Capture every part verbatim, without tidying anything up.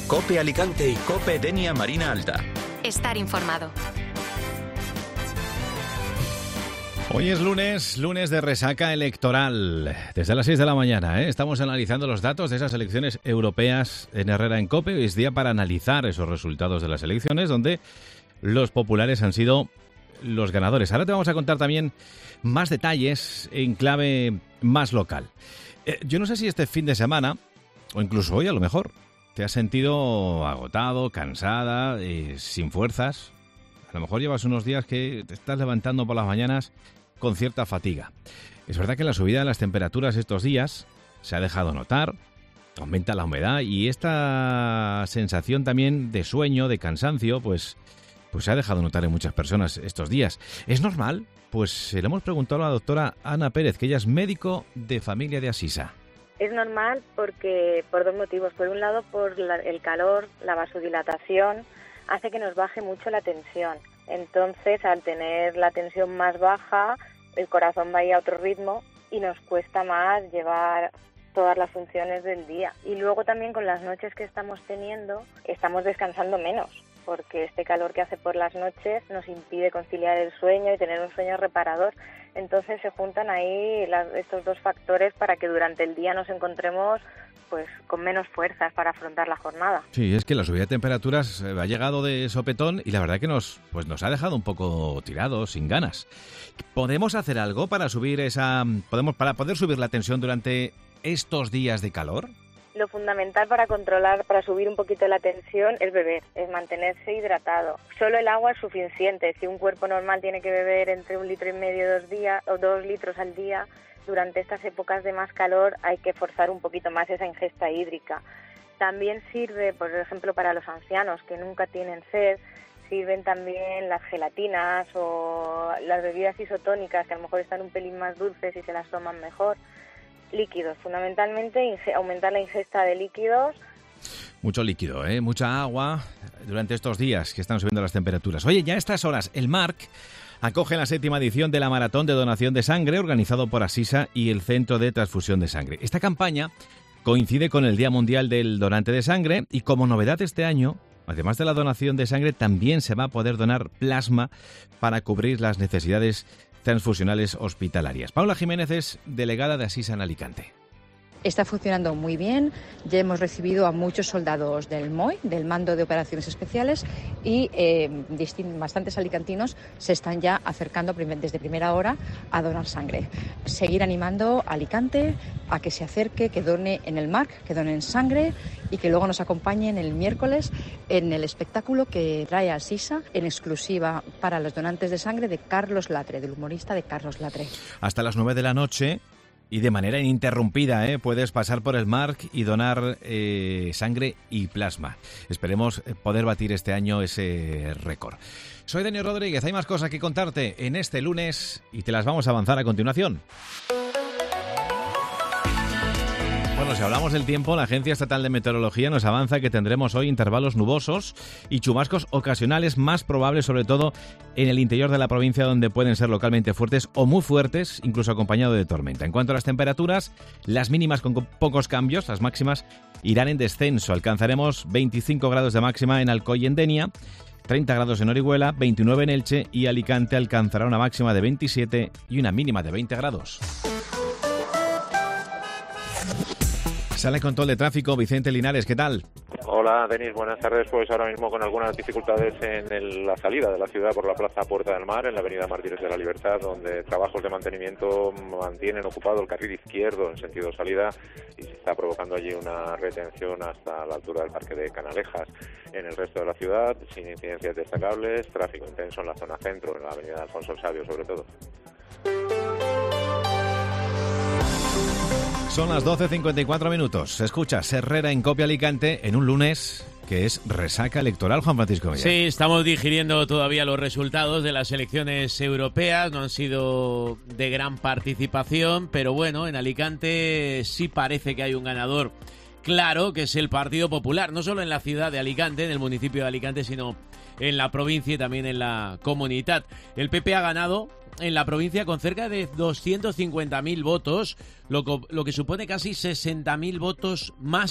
COPE Alicante y COPE Denia Marina Alta. Estar informado. Hoy es lunes, lunes de resaca electoral. Desde las seis de la mañana, ¿eh? Estamos analizando los datos de esas elecciones europeas en Herrera en COPE. Hoy es día para analizar esos resultados de las elecciones, donde los populares han sido los ganadores. Ahora te vamos a contar también más detalles en clave más local. Eh, yo no sé si este fin de semana, o incluso hoy a lo mejor, te has sentido agotado, cansada, eh, sin fuerzas. A lo mejor llevas unos días que te estás levantando por las mañanas con cierta fatiga. Es verdad que la subida de las temperaturas estos días se ha dejado notar, aumenta la humedad y esta sensación también de sueño, de cansancio, pues, pues se ha dejado notar en muchas personas estos días. ¿Es normal? Pues se lo hemos preguntado a la doctora Ana Pérez, que ella es médico de familia de Asisa. Es normal porque por dos motivos. Por un lado, por la, el calor, la vasodilatación hace que nos baje mucho la tensión. Entonces, al tener la tensión más baja, el corazón va a ir a otro ritmo y nos cuesta más llevar todas las funciones del día. Y luego también con las noches que estamos teniendo, estamos descansando menos, porque este calor que hace por las noches nos impide conciliar el sueño y tener un sueño reparador. Entonces se juntan ahí las, estos dos factores para que durante el día nos encontremos pues con menos fuerzas para afrontar la jornada. Sí, es que la subida de temperaturas ha llegado de sopetón y la verdad que nos, pues nos ha dejado un poco tirados, sin ganas. ¿Podemos hacer algo para subir esa, podemos para poder subir la tensión durante estos días de calor? Lo fundamental para controlar, para subir un poquito la tensión es beber, es mantenerse hidratado. Solo el agua es suficiente. Si un cuerpo normal tiene que beber entre un litro y medio dos días o dos litros al día, durante estas épocas de más calor hay que forzar un poquito más esa ingesta hídrica. También sirve, por ejemplo, para los ancianos que nunca tienen sed, sirven también las gelatinas o las bebidas isotónicas que a lo mejor están un pelín más dulces y se las toman mejor. Líquidos, fundamentalmente inge- aumentar la ingesta de líquidos. Mucho líquido, ¿eh? Mucha agua durante estos días que están subiendo las temperaturas. Oye, ya a estas horas, el MARC acoge la séptima edición de la Maratón de Donación de Sangre organizado por Asisa y el Centro de Transfusión de Sangre. Esta campaña coincide con el Día Mundial del Donante de Sangre y como novedad este año, además de la donación de sangre, también se va a poder donar plasma para cubrir las necesidades transfusionales hospitalarias. Paula Jiménez es delegada de Asisa en Alicante. Está funcionando muy bien, ya hemos recibido a muchos soldados del M O I, del Mando de Operaciones Especiales, y eh, distin- bastantes alicantinos se están ya acercando prim- desde primera hora a donar sangre. Seguir animando a Alicante a que se acerque, que done en el MARC, que donen sangre y que luego nos acompañen el miércoles en el espectáculo que trae Asisa en exclusiva para los donantes de sangre de Carlos Latre, del humorista de Carlos Latre. Hasta las nueve de la noche. Y de manera ininterrumpida, ¿eh? Puedes pasar por el MARC y donar eh, sangre y plasma. Esperemos poder batir este año ese récord. Soy Daniel Rodríguez, hay más cosas que contarte en este lunes y te las vamos a avanzar a continuación. Bueno, si hablamos del tiempo, la Agencia Estatal de Meteorología nos avanza que tendremos hoy intervalos nubosos y chubascos ocasionales, más probables sobre todo en el interior de la provincia, donde pueden ser localmente fuertes o muy fuertes, incluso acompañado de tormenta. En cuanto a las temperaturas, las mínimas con pocos cambios, las máximas irán en descenso. Alcanzaremos veinticinco grados de máxima en Alcoy y en Denia, treinta grados en Orihuela, veintinueve en Elche y Alicante alcanzará una máxima de veintisiete y una mínima de veinte grados. Sale control de tráfico, Vicente Linares, ¿qué tal? Hola, Denis, buenas tardes. Pues ahora mismo con algunas dificultades en el, la salida de la ciudad por la Plaza Puerta del Mar, en la avenida Mártires de la Libertad, donde trabajos de mantenimiento mantienen ocupado el carril izquierdo en sentido salida y se está provocando allí una retención hasta la altura del Parque de Canalejas. En el resto de la ciudad, sin incidencias destacables, tráfico intenso en la zona centro, en la avenida Alfonso el Sabio sobre todo. Son las doce cincuenta y cuatro minutos. Escucha Herrera en COPE Alicante en un lunes que es resaca electoral, Juan Francisco Millán. Sí, estamos digiriendo todavía los resultados de las elecciones europeas. No han sido de gran participación, pero bueno, en Alicante sí parece que hay un ganador claro, que es el Partido Popular. No solo en la ciudad de Alicante, en el municipio de Alicante, sino en la provincia y también en la comunidad. El P P ha ganado en la provincia con cerca de doscientos cincuenta mil votos, lo, lo que supone casi sesenta mil votos más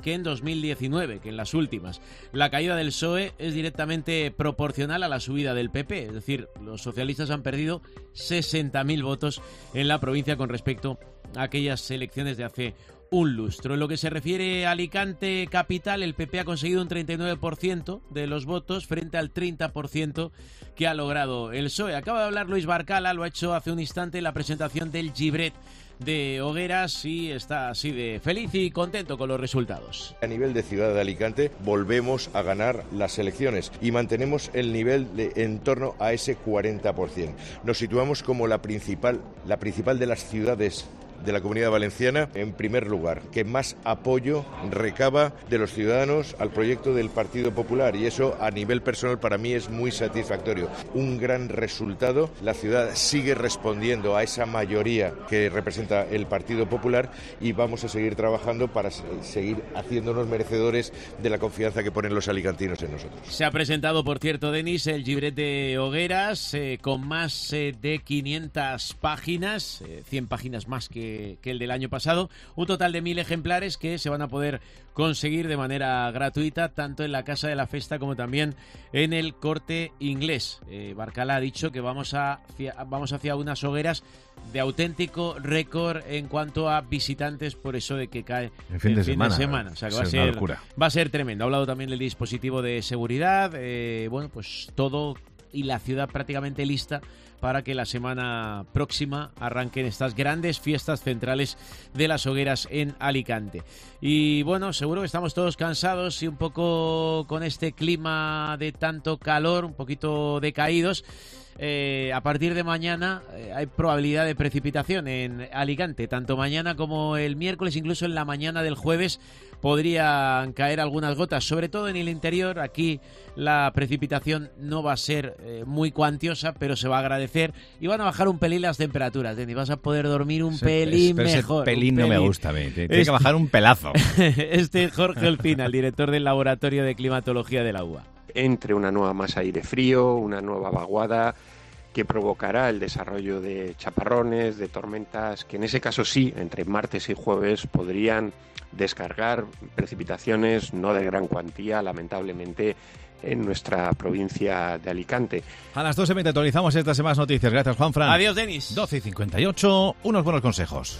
que en dos mil diecinueve, que en las últimas. La caída del P S O E es directamente proporcional a la subida del P P, es decir, los socialistas han perdido sesenta mil votos en la provincia con respecto a aquellas elecciones de hace un lustro. En lo que se refiere a Alicante capital, el P P ha conseguido un treinta y nueve por ciento de los votos frente al treinta por ciento que ha logrado el P S O E. Acaba de hablar Luis Barcala, lo ha hecho hace un instante en la presentación del Gibret de Hogueras y está así de feliz y contento con los resultados. A nivel de ciudad de Alicante volvemos a ganar las elecciones y mantenemos el nivel de en torno a ese cuarenta por ciento. Nos situamos como la principal, la principal de las ciudades de la Comunidad Valenciana, en primer lugar, que más apoyo recaba de los ciudadanos al proyecto del Partido Popular, y eso a nivel personal para mí es muy satisfactorio. Un gran resultado, la ciudad sigue respondiendo a esa mayoría que representa el Partido Popular y vamos a seguir trabajando para seguir haciéndonos merecedores de la confianza que ponen los alicantinos en nosotros. Se ha presentado, por cierto, Denis, el Gibret de Hogueras, eh, con más eh, de quinientas páginas, eh, cien páginas más que que el del año pasado, un total de mil ejemplares que se van a poder conseguir de manera gratuita tanto en la Casa de la Festa como también en el Corte Inglés. Eh, Barcala ha dicho que vamos, a, vamos hacia unas hogueras de auténtico récord en cuanto a visitantes, por eso de que cae el fin, el de, fin semana, de semana. O sea que va a, ser, va a ser tremendo. Ha hablado también del dispositivo de seguridad, eh, bueno, pues todo y la ciudad prácticamente lista para que la semana próxima arranquen estas grandes fiestas centrales de las hogueras en Alicante. Y bueno, seguro que estamos todos cansados y un poco con este clima de tanto calor, un poquito decaídos. Eh, a partir de mañana eh, hay probabilidad de precipitación en Alicante, tanto mañana como el miércoles, incluso en la mañana del jueves podrían caer algunas gotas, sobre todo en el interior. Aquí la precipitación no va a ser eh, muy cuantiosa, pero se va a agradecer y van a bajar un pelín las temperaturas, Denis. Vas a poder dormir un ese, pelín ese, mejor. Ese pelín un no pelín. me gusta a mí, tiene este, que bajar un pelazo. Este es Jorge Olpina, el director del Laboratorio de Climatología de la U A. Entre una nueva masa de aire frío, una nueva vaguada que provocará el desarrollo de chaparrones, de tormentas, que en ese caso sí, entre martes y jueves podrían descargar precipitaciones no de gran cuantía, lamentablemente, en nuestra provincia de Alicante. A las doce veinte actualizamos estas semanas noticias. Gracias, Juanfran. Adiós, Denis. doce y cincuenta y ocho, unos buenos consejos.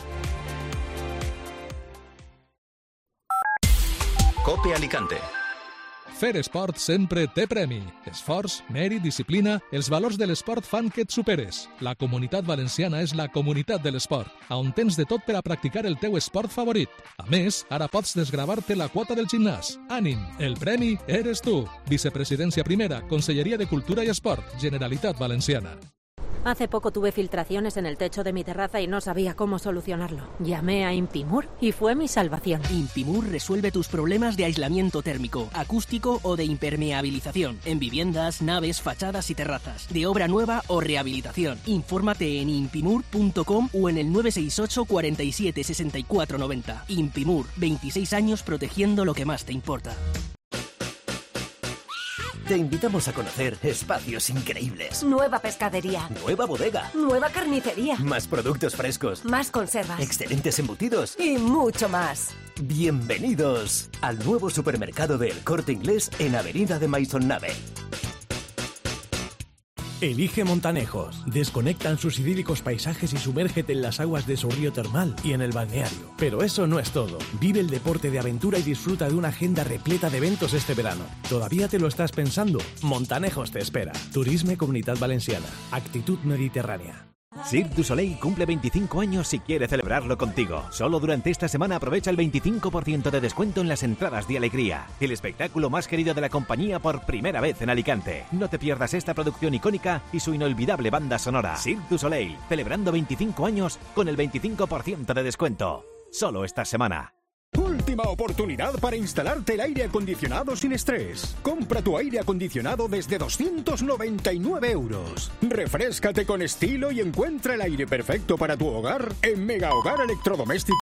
COPE Alicante. Fer Esport sempre té premi. Esforç, mèrit, disciplina, els valors de l'esport fan que et superes. La Comunitat Valenciana és la comunitat de l'esport, on tens de tot per a practicar el teu esport favorit. A més, ara pots desgravar-te la quota del gimnàs. Ànim, el premi eres tu. Vicepresidència primera, Conselleria de Cultura i Esport, Generalitat Valenciana. Hace poco tuve filtraciones en el techo de mi terraza y no sabía cómo solucionarlo. Llamé a Impimur y fue mi salvación. Impimur resuelve tus problemas de aislamiento térmico, acústico o de impermeabilización en viviendas, naves, fachadas y terrazas, de obra nueva o rehabilitación. Infórmate en impimur punto com o en el nueve seis ocho, cuarenta y siete, sesenta y cuatro noventa. Impimur, veintiséis años protegiendo lo que más te importa. Te invitamos a conocer espacios increíbles. Nueva pescadería. Nueva bodega. Nueva carnicería. Más productos frescos. Más conservas. Excelentes embutidos. Y mucho más. Bienvenidos al nuevo supermercado del Corte Inglés en Avenida de Maisonnave. Elige Montanejos. Desconectan sus idílicos paisajes y sumérgete en las aguas de su río termal y en el balneario. Pero eso no es todo. Vive el deporte de aventura y disfruta de una agenda repleta de eventos este verano. ¿Todavía te lo estás pensando? Montanejos te espera. Turisme Comunitat Valenciana. Actitud mediterránea. Cirque du Soleil cumple veinticinco años y quiere celebrarlo contigo. Solo durante esta semana aprovecha el veinticinco por ciento de descuento en las entradas de Alegría, el espectáculo más querido de la compañía por primera vez en Alicante. No te pierdas esta producción icónica y su inolvidable banda sonora. Cirque du Soleil, celebrando veinticinco años con el veinticinco por ciento de descuento. Solo esta semana. Última oportunidad para instalarte el aire acondicionado sin estrés. Compra tu aire acondicionado desde doscientos noventa y nueve euros. Refréscate con estilo y encuentra el aire perfecto para tu hogar en Mega Hogar Electrodoméstico.